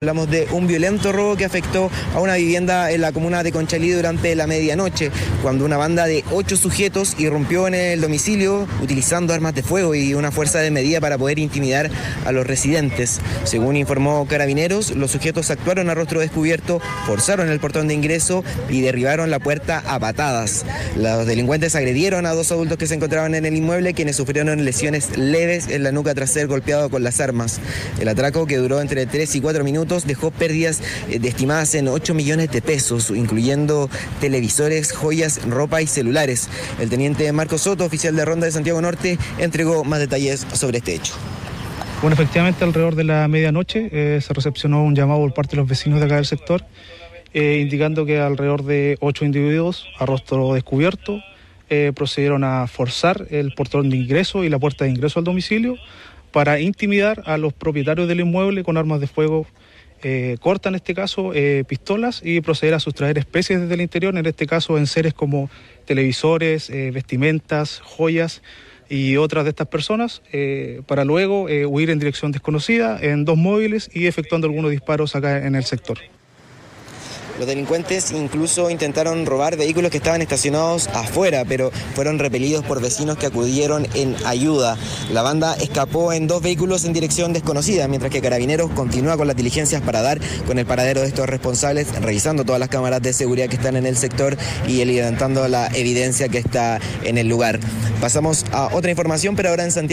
Hablamos de un violento robo que afectó a una vivienda en la comuna de Conchalí durante la medianoche, cuando una banda de 8 sujetos irrumpió en el domicilio utilizando armas de fuego y una fuerza de medida para poder intimidar a los residentes. Según informó Carabineros, los sujetos actuaron a rostro descubierto, forzaron el portón de ingreso y derribaron la puerta a patadas. Los delincuentes agredieron a 2 adultos que se encontraban en el inmueble, quienes sufrieron lesiones leves en la nuca tras ser golpeado con las armas. El atraco, que duró entre 3 y 4 minutos, dejó pérdidas estimadas en 8 millones de pesos, incluyendo televisores, joyas, ropa y celulares. El teniente Marco Soto, oficial de Ronda de Santiago Norte, entregó más detalles sobre este hecho. Bueno, efectivamente, alrededor de la medianoche se recepcionó un llamado por parte de los vecinos de acá del sector, indicando que alrededor de 8 individuos a rostro descubierto procedieron a forzar el portón de ingreso y la puerta de ingreso al domicilio para intimidar a los propietarios del inmueble con armas de fuego cortas, en este caso pistolas, y proceder a sustraer especies desde el interior, en este caso enseres como televisores, vestimentas, joyas y otras de estas personas, para luego huir en dirección desconocida en 2 móviles y efectuando algunos disparos acá en el sector. Los delincuentes incluso intentaron robar vehículos que estaban estacionados afuera, pero fueron repelidos por vecinos que acudieron en ayuda. La banda escapó en 2 vehículos en dirección desconocida, mientras que Carabineros continúa con las diligencias para dar con el paradero de estos responsables, revisando todas las cámaras de seguridad que están en el sector y levantando la evidencia que está en el lugar. Pasamos a otra información, pero ahora en Santiago.